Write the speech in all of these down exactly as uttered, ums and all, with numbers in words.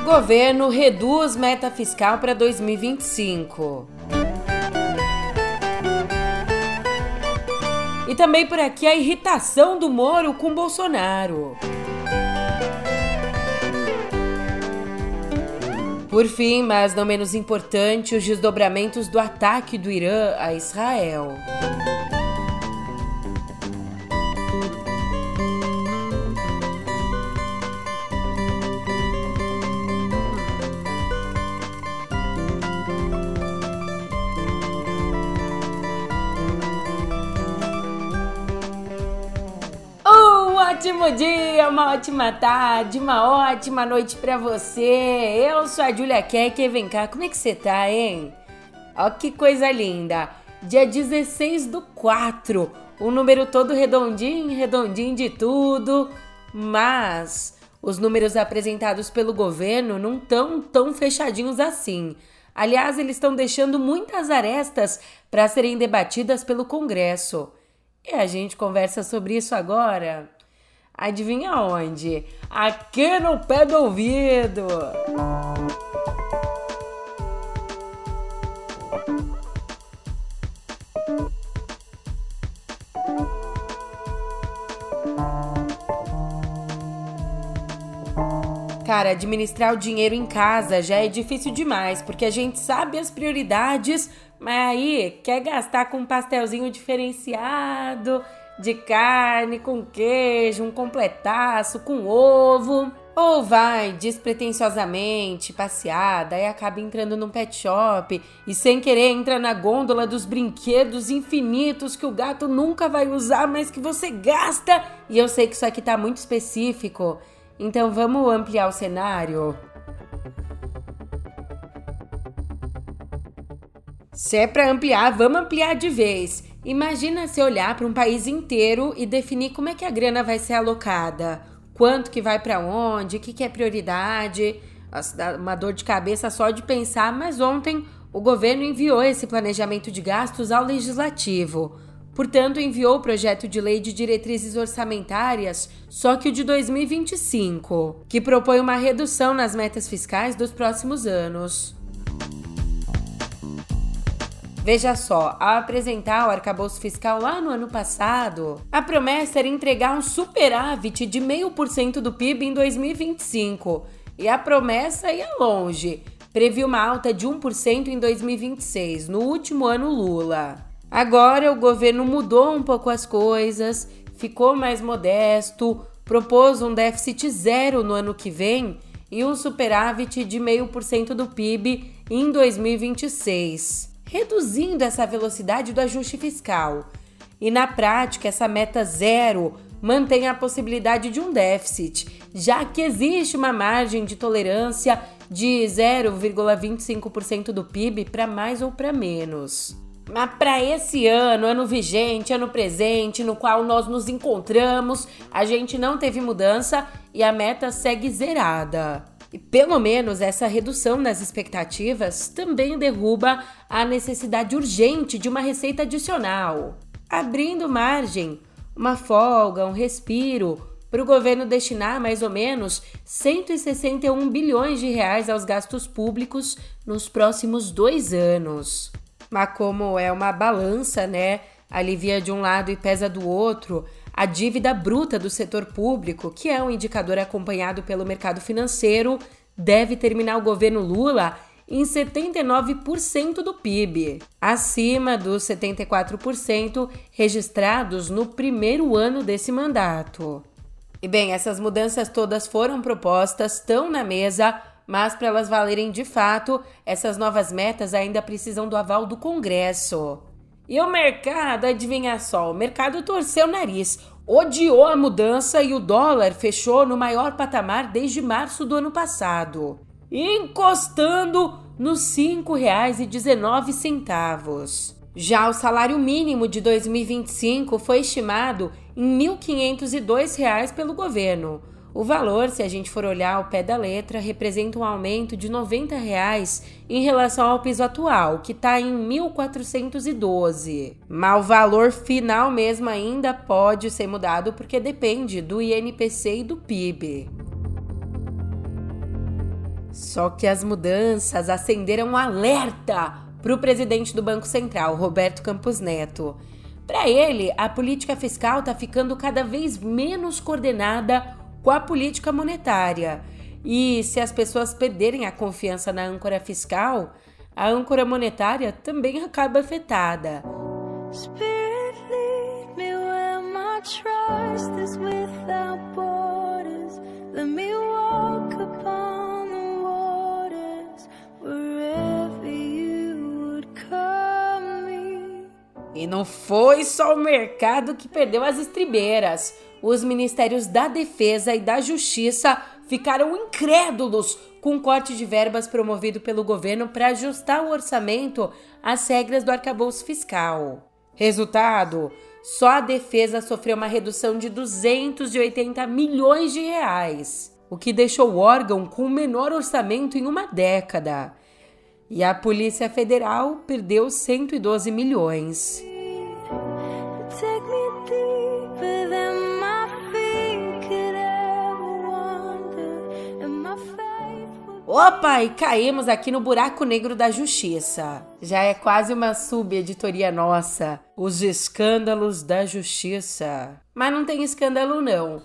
governo reduz meta fiscal para dois mil e vinte e cinco. E também por aqui a irritação do Moro com Bolsonaro. Por fim, mas não menos importante, os desdobramentos do ataque do Irã a Israel. Ótimo dia, uma ótima tarde, uma ótima noite pra você. Eu sou a Julia Keck, vem cá, como é que você tá, hein? Ó que coisa linda, dia dezesseis do quatro, um número todo redondinho, redondinho de tudo, mas os números apresentados pelo governo não tão tão fechadinhos assim. Aliás, eles estão deixando muitas arestas para serem debatidas pelo Congresso. E a gente conversa sobre isso agora. Adivinha onde? Aqui no pé do ouvido! Cara, administrar o dinheiro em casa já é difícil demais, porque a gente sabe as prioridades, mas aí quer gastar com um pastelzinho diferenciado, de carne, com queijo, um completaço, com ovo. Ou vai despretensiosamente passeada e acaba entrando num pet shop e sem querer entra na gôndola dos brinquedos infinitos que o gato nunca vai usar, mas que você gasta. E eu sei que isso aqui tá muito específico, então vamos ampliar o cenário. Se é pra ampliar, vamos ampliar de vez. Imagina se olhar para um país inteiro e definir como é que a grana vai ser alocada, quanto que vai para onde, o que, que é prioridade. Nossa, dá uma dor de cabeça só de pensar, mas ontem o governo enviou esse planejamento de gastos ao Legislativo. Portanto, enviou o projeto de lei de diretrizes orçamentárias, só que o de dois mil e vinte e cinco, que propõe uma redução nas metas fiscais dos próximos anos. Veja só, ao apresentar o arcabouço fiscal lá no ano passado, a promessa era entregar um superávit de zero vírgula cinco por cento do P I B em dois mil e vinte e cinco. E a promessa ia longe, previu uma alta de um por cento em dois mil e vinte e seis, no último ano Lula. Agora o governo mudou um pouco as coisas, ficou mais modesto, propôs um déficit zero no ano que vem e um superávit de zero vírgula cinco por cento do P I B em dois mil e vinte e seis. Reduzindo essa velocidade do ajuste fiscal. E na prática, essa meta zero mantém a possibilidade de um déficit, já que existe uma margem de tolerância de zero vírgula vinte e cinco por cento do P I B para mais ou para menos. Mas para esse ano, ano vigente, ano presente, no qual nós nos encontramos, a gente não teve mudança e a meta segue zerada. E pelo menos essa redução nas expectativas também derruba a necessidade urgente de uma receita adicional, abrindo margem, uma folga, um respiro para o governo destinar mais ou menos cento e sessenta e um bilhões de reais aos gastos públicos nos próximos dois anos. Mas como é uma balança, né? Alivia de um lado e pesa do outro, a dívida bruta do setor público, que é um indicador acompanhado pelo mercado financeiro, deve terminar o governo Lula em setenta e nove por cento do P I B, acima dos setenta e quatro por cento registrados no primeiro ano desse mandato. E bem, essas mudanças todas foram propostas, estão na mesa, mas para elas valerem de fato, essas novas metas ainda precisam do aval do Congresso. E o mercado, adivinha só, o mercado torceu o nariz, odiou a mudança e o dólar fechou no maior patamar desde março do ano passado, encostando nos cinco reais e dezenove centavos. Já o salário mínimo de dois mil e vinte e cinco foi estimado em mil quinhentos e dois reais pelo governo. O valor, se a gente for olhar ao pé da letra, representa um aumento de noventa reais em relação ao piso atual, que está em mil quatrocentos e doze. Mas o valor final mesmo ainda pode ser mudado porque depende do I N P C e do P I B. Só que as mudanças acenderam um alerta para o presidente do Banco Central, Roberto Campos Neto. Para ele, a política fiscal está ficando cada vez menos coordenada com a política monetária. E se as pessoas perderem a confiança na âncora fiscal, a âncora monetária também acaba afetada. Spirit, lead me where my trust is without borders. Let me walk upon the waters wherever you would call me. E não foi só o mercado que perdeu as estribeiras. Os ministérios da Defesa e da Justiça ficaram incrédulos com o corte de verbas promovido pelo governo para ajustar o orçamento às regras do arcabouço fiscal. Resultado, só a Defesa sofreu uma redução de duzentos e oitenta milhões de reais, o que deixou o órgão com o menor orçamento em uma década. E a Polícia Federal perdeu cento e doze milhões. Opa, e caímos aqui no buraco negro da justiça. Já é quase uma subeditoria nossa, os escândalos da justiça. Mas não tem escândalo não.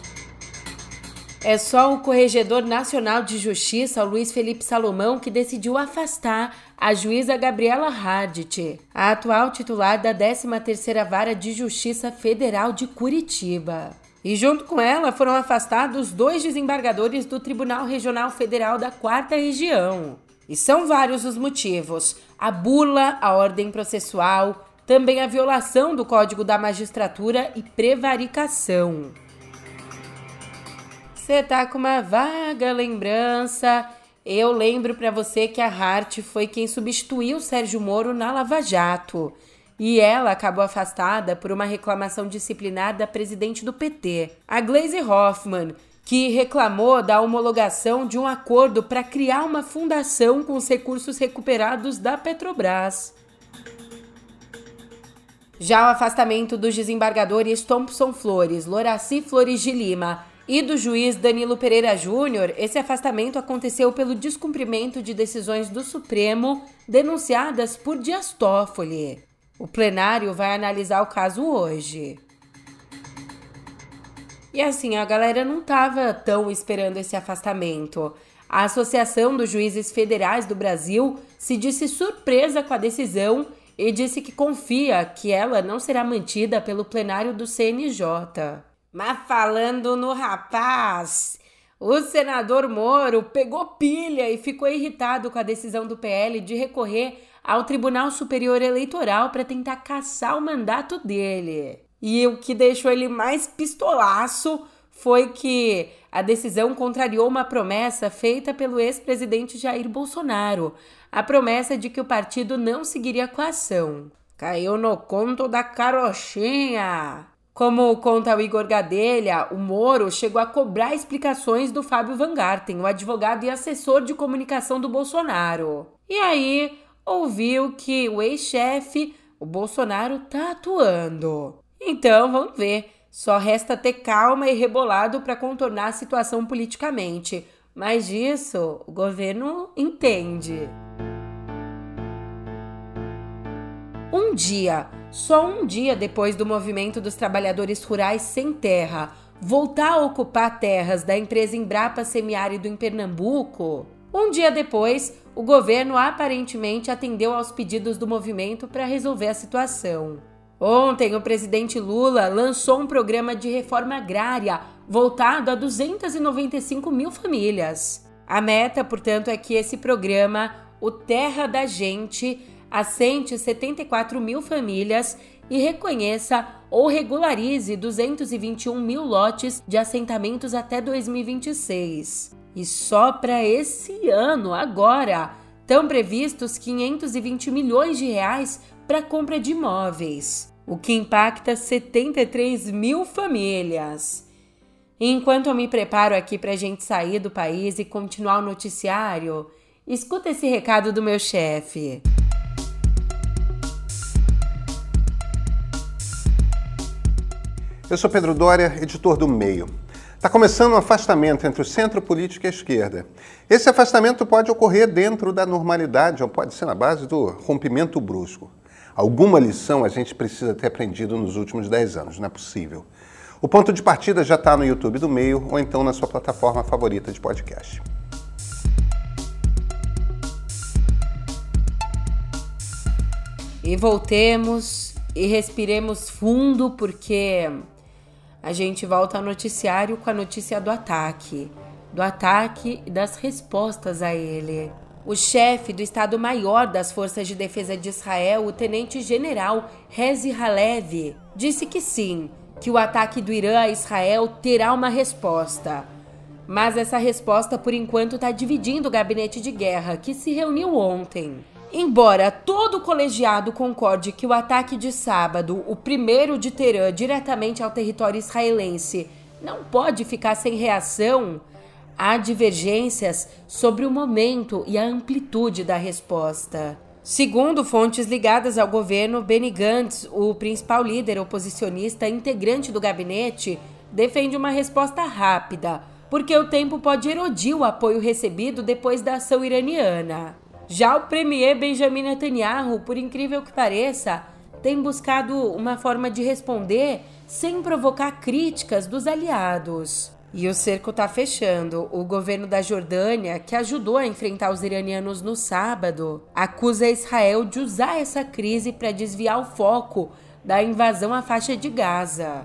É só o Corregedor Nacional de Justiça, o Luiz Felipe Salomão, que decidiu afastar a juíza Gabriela Hardt, a atual titular da décima terceira Vara de Justiça Federal de Curitiba. E junto com ela foram afastados dois desembargadores do Tribunal Regional Federal da Quarta Região. E são vários os motivos: a bula, a ordem processual, também a violação do Código da Magistratura e prevaricação. Você tá com uma vaga lembrança. Eu lembro para você que a Hardt foi quem substituiu Sérgio Moro na Lava Jato. E ela acabou afastada por uma reclamação disciplinar da presidente do P T, a Gleisi Hoffmann, que reclamou da homologação de um acordo para criar uma fundação com os recursos recuperados da Petrobras. Já o afastamento dos desembargadores Thompson Flores, Loraci Flores de Lima e do juiz Danilo Pereira Júnior, esse afastamento aconteceu pelo descumprimento de decisões do Supremo denunciadas por Dias Toffoli. O plenário vai analisar o caso hoje. E assim, a galera não estava tão esperando esse afastamento. A Associação dos Juízes Federais do Brasil se disse surpresa com a decisão e disse que confia que ela não será mantida pelo plenário do C N J. Mas falando no rapaz, o senador Moro pegou pilha e ficou irritado com a decisão do P L de recorrer ao Tribunal Superior Eleitoral para tentar cassar o mandato dele. E o que deixou ele mais pistolaço foi que a decisão contrariou uma promessa feita pelo ex-presidente Jair Bolsonaro, a promessa de que o partido não seguiria com a ação. Caiu no conto da carochinha. Como conta o Igor Gadelha, o Moro chegou a cobrar explicações do Fábio Van Garten, o advogado e assessor de comunicação do Bolsonaro. E aí ouviu que o ex-chefe, o Bolsonaro, tá atuando. Então, vamos ver. Só resta ter calma e rebolado para contornar a situação politicamente. Mas disso, o governo entende. Um dia, só um dia depois do movimento dos trabalhadores rurais sem terra voltar a ocupar terras da empresa Embrapa Semiárido em Pernambuco, um dia depois, o governo aparentemente atendeu aos pedidos do movimento para resolver a situação. Ontem, o presidente Lula lançou um programa de reforma agrária voltado a duzentas e noventa e cinco mil famílias. A meta, portanto, é que esse programa, o Terra da Gente, assente setenta e quatro mil famílias e reconheça ou regularize duzentos e vinte e um mil lotes de assentamentos até dois mil e vinte e seis. E só para esse ano, agora, estão previstos quinhentos e vinte milhões de reais para compra de imóveis, o que impacta setenta e três mil famílias. Enquanto eu me preparo aqui para a gente sair do país e continuar o noticiário, escuta esse recado do meu chefe. Eu sou Pedro Doria, editor do Meio. Está começando um afastamento entre o centro político e a esquerda. Esse afastamento pode ocorrer dentro da normalidade ou pode ser na base do rompimento brusco. Alguma lição a gente precisa ter aprendido nos últimos dez anos, não é possível. O ponto de partida já está no YouTube do Meio ou então na sua plataforma favorita de podcast. E voltemos e respiremos fundo porque a gente volta ao noticiário com a notícia do ataque. Do ataque e das respostas a ele. O chefe do Estado-Maior das Forças de Defesa de Israel, o tenente-general Herzi Halevi, disse que sim, que o ataque do Irã a Israel terá uma resposta. Mas essa resposta, por enquanto, está dividindo o gabinete de guerra, que se reuniu ontem. Embora todo o colegiado concorde que o ataque de sábado, o primeiro de Teherã diretamente ao território israelense, não pode ficar sem reação, há divergências sobre o momento e a amplitude da resposta. Segundo fontes ligadas ao governo, Benny Gantz, o principal líder oposicionista integrante do gabinete, defende uma resposta rápida, porque o tempo pode erodir o apoio recebido depois da ação iraniana. Já o premier Benjamin Netanyahu, por incrível que pareça, tem buscado uma forma de responder sem provocar críticas dos aliados. E o cerco está fechando. O governo da Jordânia, que ajudou a enfrentar os iranianos no sábado, acusa Israel de usar essa crise para desviar o foco da invasão à faixa de Gaza.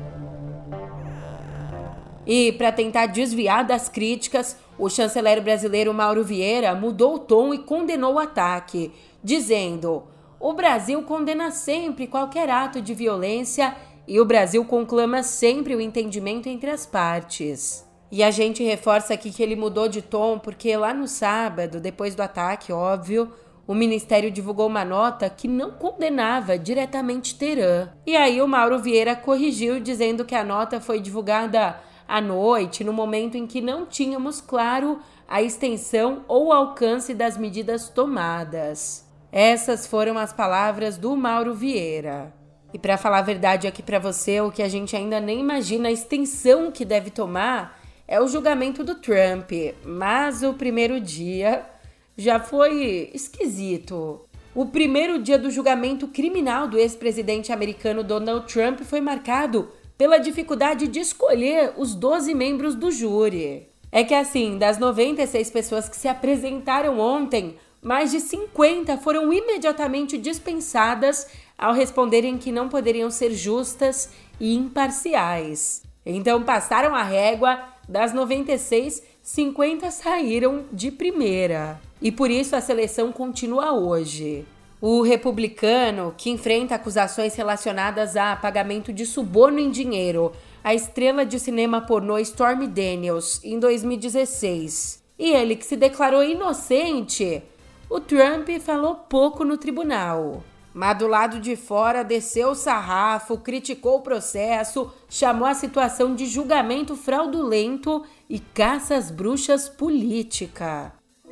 E, para tentar desviar das críticas, o chanceler brasileiro Mauro Vieira mudou o tom e condenou o ataque, dizendo: "O Brasil condena sempre qualquer ato de violência e o Brasil conclama sempre o entendimento entre as partes." E a gente reforça aqui que ele mudou de tom porque lá no sábado, depois do ataque, óbvio, o Ministério divulgou uma nota que não condenava diretamente Teherã. E aí o Mauro Vieira corrigiu, dizendo que a nota foi divulgada à noite, no momento em que não tínhamos claro a extensão ou alcance das medidas tomadas. Essas foram as palavras do Mauro Vieira. E para falar a verdade aqui para você, o que a gente ainda nem imagina a extensão que deve tomar é o julgamento do Trump. Mas o primeiro dia já foi esquisito. O primeiro dia do julgamento criminal do ex-presidente americano Donald Trump foi marcado pela dificuldade de escolher os doze membros do júri. É que assim, das noventa e seis pessoas que se apresentaram ontem, mais de cinquenta foram imediatamente dispensadas ao responderem que não poderiam ser justas e imparciais. Então passaram a régua, das noventa e seis, cinquenta saíram de primeira. E por isso a seleção continua hoje. O republicano, que enfrenta acusações relacionadas a pagamento de suborno em dinheiro, a estrela de cinema pornô Stormy Daniels, em dois mil e dezesseis. E ele que se declarou inocente, o Trump falou pouco no tribunal. Mas do lado de fora desceu o sarrafo, criticou o processo, chamou a situação de julgamento fraudulento e caça às bruxas política.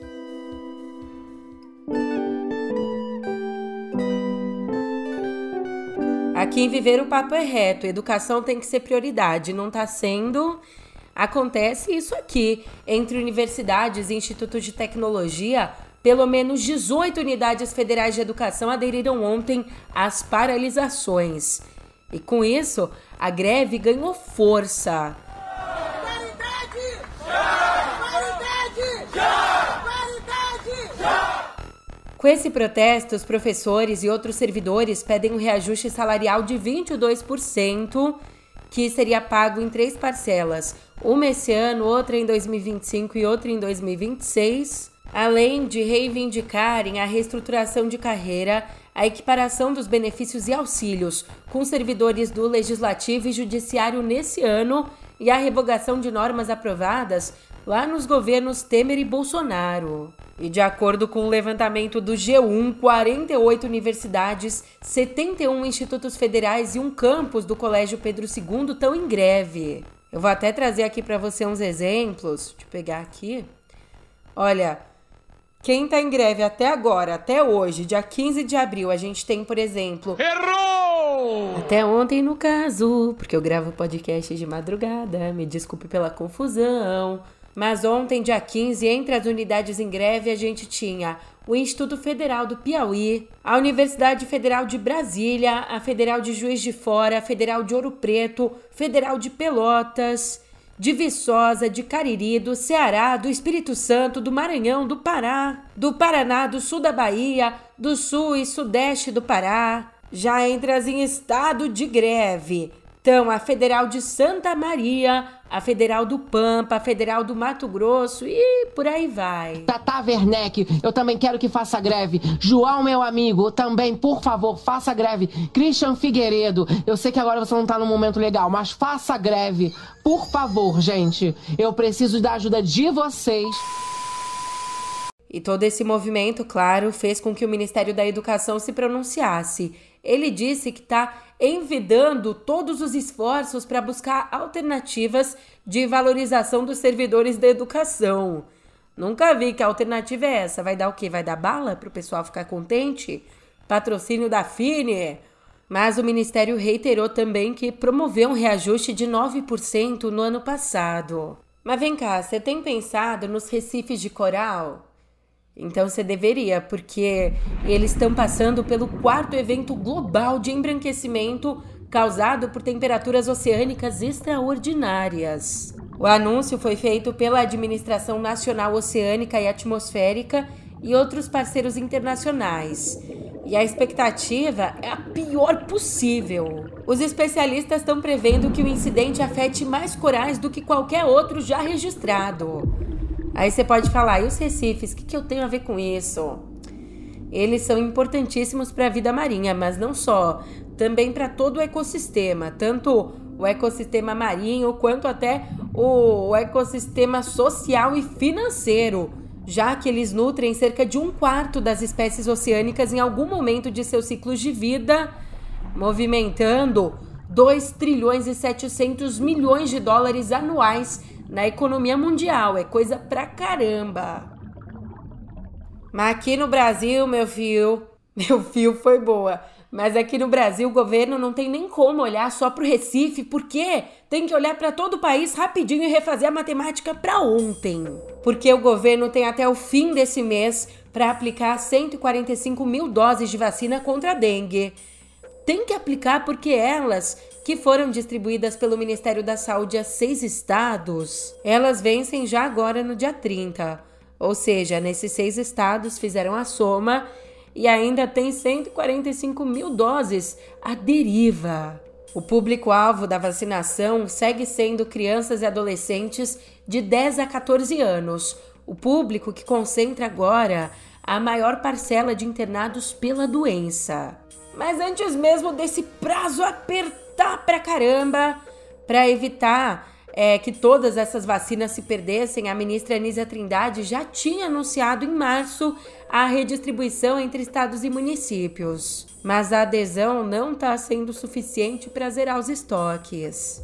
Aqui em Viver o Papo é Reto, educação tem que ser prioridade, não está sendo? Acontece isso aqui, entre universidades e institutos de tecnologia, pelo menos dezoito unidades federais de educação aderiram ontem às paralisações. E com isso, a greve ganhou força. Paridade! Já! Paridade! Já! Paridade! Já! Com esse protesto, os professores e outros servidores pedem um reajuste salarial de vinte e dois por cento, que seria pago em três parcelas, uma esse ano, outra em dois mil e vinte e cinco e outra em dois mil e vinte e seis, além de reivindicarem a reestruturação de carreira, a equiparação dos benefícios e auxílios com servidores do Legislativo e Judiciário nesse ano e a revogação de normas aprovadas lá nos governos Temer e Bolsonaro. E de acordo com o levantamento do G um, quarenta e oito universidades, setenta e um institutos federais e um campus do Colégio Pedro segundo estão em greve. Eu vou até trazer aqui para você uns exemplos. Deixa eu pegar aqui. Olha, quem está em greve até agora, até hoje, dia quinze de abril, a gente tem, por exemplo... Errou! Até ontem, no caso, porque eu gravo podcast de madrugada, me desculpe pela confusão. Mas ontem, dia quinze, entre as unidades em greve, a gente tinha o Instituto Federal do Piauí, a Universidade Federal de Brasília, a Federal de Juiz de Fora, a Federal de Ouro Preto, Federal de Pelotas, de Viçosa, de Cariri, do Ceará, do Espírito Santo, do Maranhão, do Pará, do Paraná, do sul da Bahia, do sul e sudeste do Pará. Já entre as em estado de greve estão a Federal de Santa Maria, a Federal do Pampa, a Federal do Mato Grosso e por aí vai. Tata Werneck, eu também quero que faça greve. João, meu amigo, também, por favor, faça greve. Christian Figueiredo, eu sei que agora você não tá num momento legal, mas faça greve. Por favor, gente, eu preciso da ajuda de vocês. E todo esse movimento, claro, fez com que o Ministério da Educação se pronunciasse. Ele disse que está envidando todos os esforços para buscar alternativas de valorização dos servidores da educação. Nunca vi que a alternativa é essa. Vai dar o quê? Vai dar bala para o pessoal ficar contente? Patrocínio da Fine? Mas o Ministério reiterou também que promoveu um reajuste de nove por cento no ano passado. Mas vem cá, você tem pensado nos recifes de coral? Então você deveria, porque eles estão passando pelo quarto evento global de embranquecimento causado por temperaturas oceânicas extraordinárias. O anúncio foi feito pela Administração Nacional Oceânica e Atmosférica e outros parceiros internacionais. E a expectativa é a pior possível. Os especialistas estão prevendo que o incidente afete mais corais do que qualquer outro já registrado. Aí você pode falar, e os recifes, o que, que eu tenho a ver com isso? Eles são importantíssimos para a vida marinha, mas não só, também para todo o ecossistema, tanto o ecossistema marinho quanto até o ecossistema social e financeiro, já que eles nutrem cerca de um quarto das espécies oceânicas em algum momento de seus ciclos de vida, movimentando dois trilhões e setecentos milhões de dólares anuais na economia mundial. É coisa pra caramba. Mas aqui no Brasil, meu fio, meu fio foi boa, mas aqui no Brasil o governo não tem nem como olhar só pro Recife, porque tem que olhar para todo o país rapidinho e refazer a matemática para ontem. Porque o governo tem até o fim desse mês para aplicar cento e quarenta e cinco mil doses de vacina contra a dengue. Tem que aplicar porque elas, que foram distribuídas pelo Ministério da Saúde a seis estados, elas vencem já agora no dia trinta. Ou seja, nesses seis estados fizeram a soma e ainda tem cento e quarenta e cinco mil doses à deriva. O público-alvo da vacinação segue sendo crianças e adolescentes de dez a quatorze anos, o público que concentra agora a maior parcela de internados pela doença. Mas antes mesmo desse prazo apertar pra caramba, para evitar é, que todas essas vacinas se perdessem, a ministra Anísia Trindade já tinha anunciado em março a redistribuição entre estados e municípios. Mas a adesão não está sendo suficiente para zerar os estoques.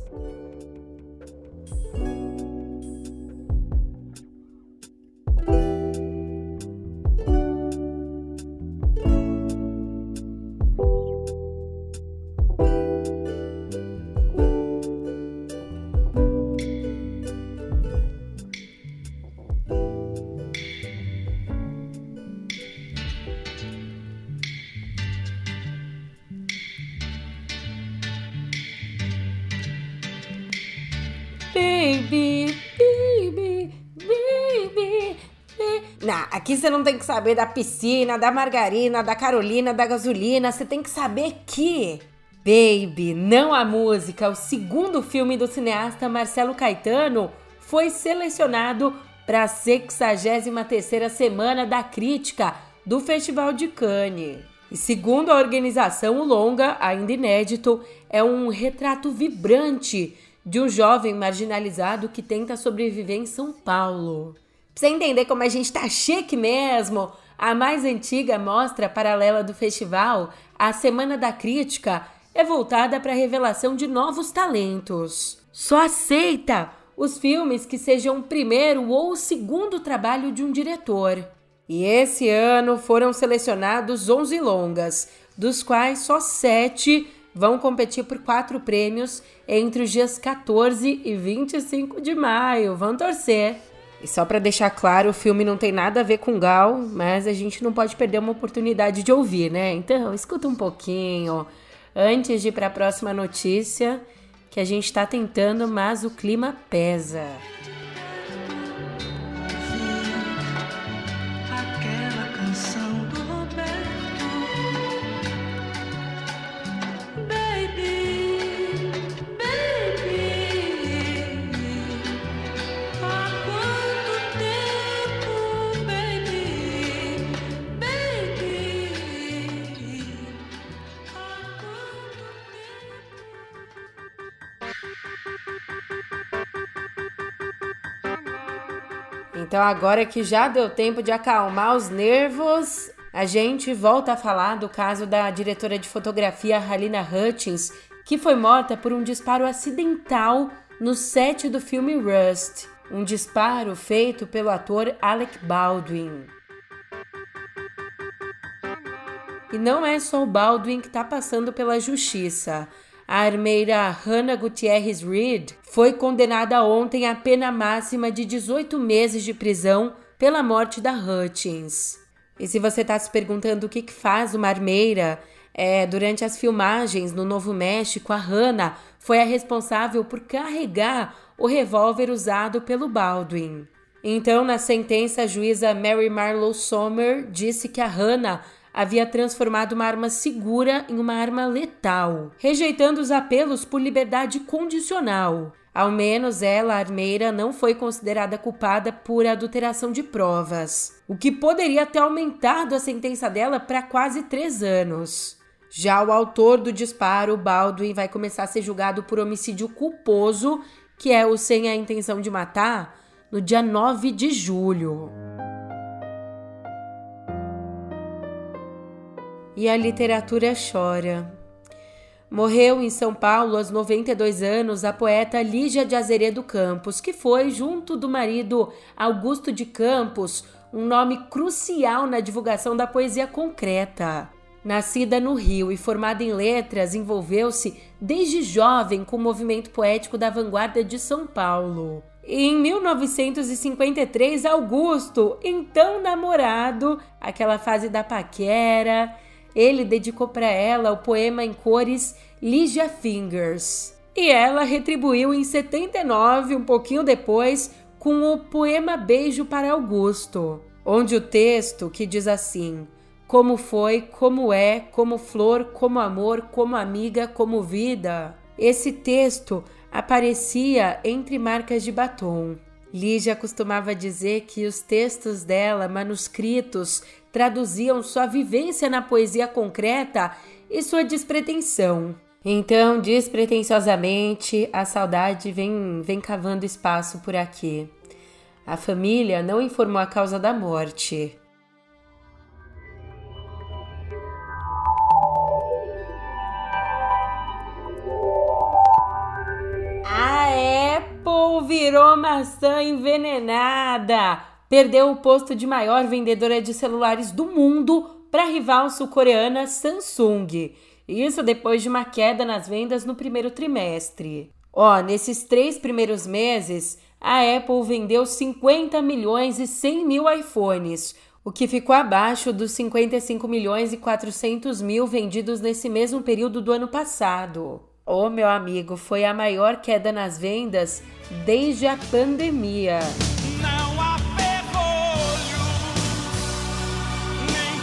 Baby, baby, baby, baby. Não, aqui você não tem que saber da piscina, da margarina, da Carolina, da gasolina. Você tem que saber que Baby, não a música, o segundo filme do cineasta Marcelo Caetano foi selecionado para a sexagésima terceira Semana da Crítica do Festival de Cannes. E segundo a organização, o longa, ainda inédito, é um retrato vibrante de um jovem marginalizado que tenta sobreviver em São Paulo. Pra você entender como a gente tá chique mesmo, a mais antiga mostra paralela do festival, a Semana da Crítica, é voltada para a revelação de novos talentos. Só aceita os filmes que sejam o primeiro ou o segundo trabalho de um diretor. E esse ano foram selecionados onze longas, dos quais só sete vão competir por quatro prêmios entre os dias quatorze e vinte e cinco de maio. Vão torcer! E só para deixar claro, o filme não tem nada a ver com Gal, mas a gente não pode perder uma oportunidade de ouvir, né? Então, escuta um pouquinho antes de ir para a próxima notícia, que a gente tá tentando, mas o clima pesa. Aquela canção do Roberto, baby, baby, há quanto tempo, baby, baby, há quanto Então agora que já deu tempo de acalmar os nervos, a gente volta a falar do caso da diretora de fotografia Halyna Hutchins, que foi morta por um disparo acidental no set do filme Rust, um disparo feito pelo ator Alec Baldwin. E não é só o Baldwin que está passando pela justiça. A armeira Hannah Gutierrez Reed foi condenada ontem à pena máxima de dezoito meses de prisão pela morte da Hutchins. E se você está se perguntando o que, que faz uma armeira, é, durante as filmagens no Novo México, a Hannah foi a responsável por carregar o revólver usado pelo Baldwin. Então, na sentença, a juíza Mary Marlowe Sommer disse que a Hannah havia transformado uma arma segura em uma arma letal, rejeitando os apelos por liberdade condicional. Ao menos ela, a armeira, não foi considerada culpada por adulteração de provas, o que poderia ter aumentado a sentença dela para quase três anos. Já o autor do disparo, Baldwin, vai começar a ser julgado por homicídio culposo, que é o sem a intenção de matar, no dia nove de julho. E a literatura chora. Morreu em São Paulo, aos noventa e dois anos, a poeta Lígia de Azeredo Campos, que foi, junto do marido Augusto de Campos, um nome crucial na divulgação da poesia concreta. Nascida no Rio e formada em letras, envolveu-se desde jovem com o movimento poético da vanguarda de São Paulo. E em mil novecentos e cinquenta e três, Augusto, então namorado, aquela fase da paquera, ele dedicou para ela o poema em cores Lígia Fingers. E ela retribuiu em setenta e nove, um pouquinho depois, com o poema Beijo para Augusto, onde o texto que diz assim: como foi, como é, como flor, como amor, como amiga, como vida. Esse texto aparecia entre marcas de batom. Lígia costumava dizer que os textos dela, manuscritos, traduziam sua vivência na poesia concreta e sua despretensão. Então, despretensiosamente, a saudade vem, vem cavando espaço por aqui. A família não informou a causa da morte. A Apple virou maçã envenenada. Perdeu o posto de maior vendedora de celulares do mundo para a rival sul-coreana Samsung. Isso depois de uma queda nas vendas no primeiro trimestre. Ó, nesses três primeiros meses, a Apple vendeu cinquenta milhões e cem mil iPhones, o que ficou abaixo dos cinquenta e cinco milhões e quatrocentos mil vendidos nesse mesmo período do ano passado. Ô, meu amigo, foi a maior queda nas vendas desde a pandemia. Não há ferrolho, nem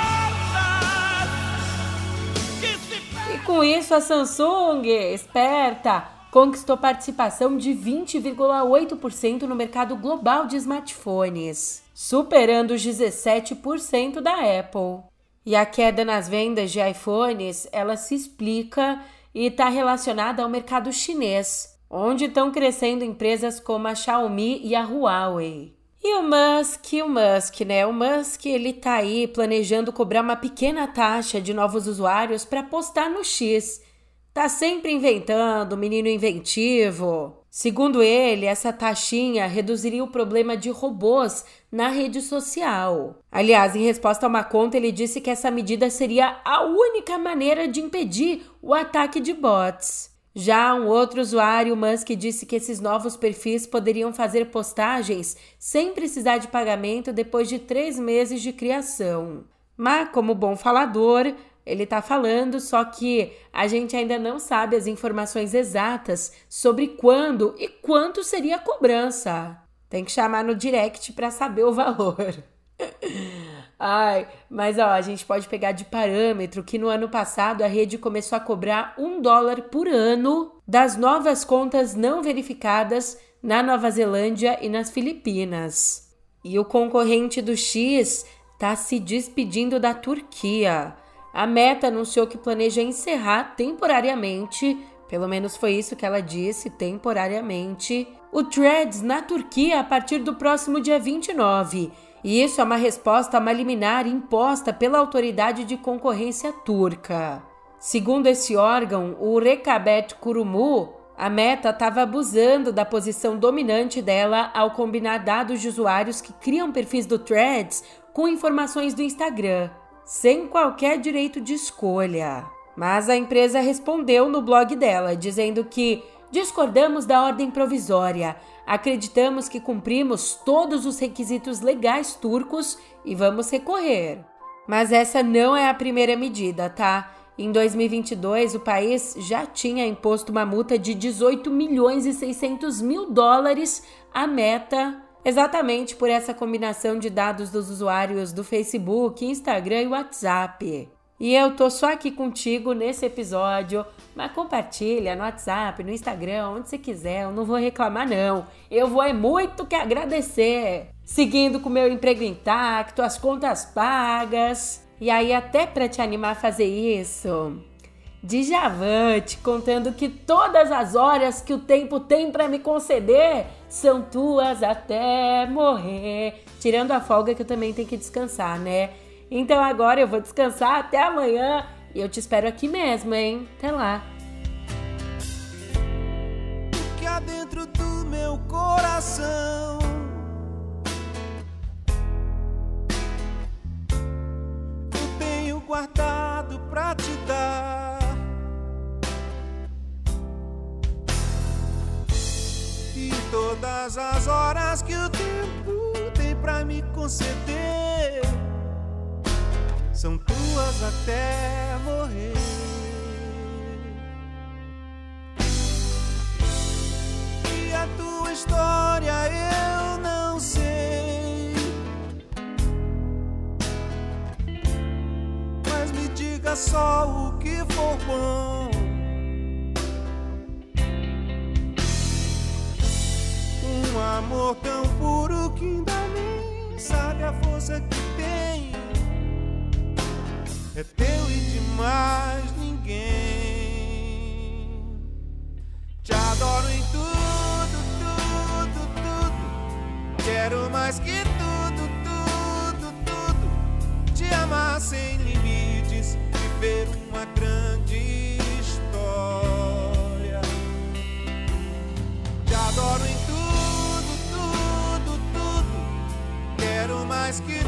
portas que se... E com isso, a Samsung, esperta, conquistou participação de vinte vírgula oito por cento no mercado global de smartphones, superando os dezessete por cento da Apple. E a queda nas vendas de iPhones, ela se explica e está relacionada ao mercado chinês, onde estão crescendo empresas como a Xiaomi e a Huawei. E o Musk, o Musk, né? O Musk, ele tá aí planejando cobrar uma pequena taxa de novos usuários para postar no X. Tá sempre inventando, menino inventivo. Segundo ele, essa taxinha reduziria o problema de robôs na rede social. Aliás, em resposta a uma conta, ele disse que essa medida seria a única maneira de impedir o ataque de bots. Já um outro usuário, Musk, disse que esses novos perfis poderiam fazer postagens sem precisar de pagamento depois de três meses de criação. Mas, como bom falador, ele tá falando, só que a gente ainda não sabe as informações exatas sobre quando e quanto seria a cobrança. Tem que chamar no direct para saber o valor. Ai, mas ó, a gente pode pegar de parâmetro que no ano passado a rede começou a cobrar um dólar por ano das novas contas não verificadas na Nova Zelândia e nas Filipinas. E o concorrente do X tá se despedindo da Turquia. A Meta anunciou que planeja encerrar temporariamente, pelo menos foi isso que ela disse, temporariamente, o Threads na Turquia a partir do próximo dia vinte e nove. E isso é uma resposta a uma liminar imposta pela autoridade de concorrência turca. Segundo esse órgão, o Rekabet Kurumu, a Meta estava abusando da posição dominante dela ao combinar dados de usuários que criam perfis do Threads com informações do Instagram, sem qualquer direito de escolha. Mas a empresa respondeu no blog dela, dizendo que discordamos da ordem provisória, acreditamos que cumprimos todos os requisitos legais turcos e vamos recorrer. Mas essa não é a primeira medida, tá? Em dois mil e vinte e dois, o país já tinha imposto uma multa de dezoito milhões e seiscentos mil dólares à Meta, exatamente por essa combinação de dados dos usuários do Facebook, Instagram e WhatsApp. E eu tô só aqui contigo nesse episódio, mas compartilha no WhatsApp, no Instagram, onde você quiser, eu não vou reclamar não. Eu vou é muito que agradecer. Seguindo com o meu emprego intacto, as contas pagas. E aí até pra te animar a fazer isso, Djavan te contando que todas as horas que o tempo tem pra me conceder são tuas até morrer. Tirando a folga que eu também tenho que descansar, né? Então agora eu vou descansar até amanhã e eu te espero aqui mesmo, hein? Até lá. O que há dentro do meu coração eu tenho guardado pra te dar. E todas as horas que o tempo tem pra me conceder são tuas até morrer. E a tua história eu não sei, mas me diga só o que for bom. Um amor tão puro que ainda nem sabe a força que tem. É teu e de mais ninguém. Te adoro em tudo, tudo, tudo. Quero mais que tudo, tudo, tudo. Te amar sem limites, viver uma grande história. Te adoro em tudo, tudo, tudo. Quero mais que